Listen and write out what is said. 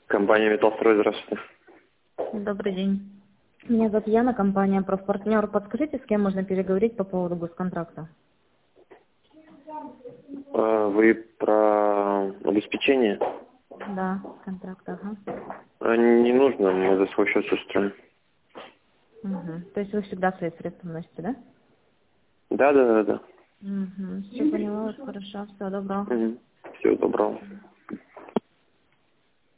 Компания «Металлстрой», здравствуйте. Добрый день. Меня зовут Яна, компания «Профпартнер». Подскажите, с кем можно переговорить по поводу госконтракта? Вы про обеспечение? Да, контракт, ага. Не нужно, мы за свой счет все устроим. Угу. То есть вы всегда свои средства вносите, да? Да. Угу. Все поняла, хорошо, всего доброго. Всего доброго.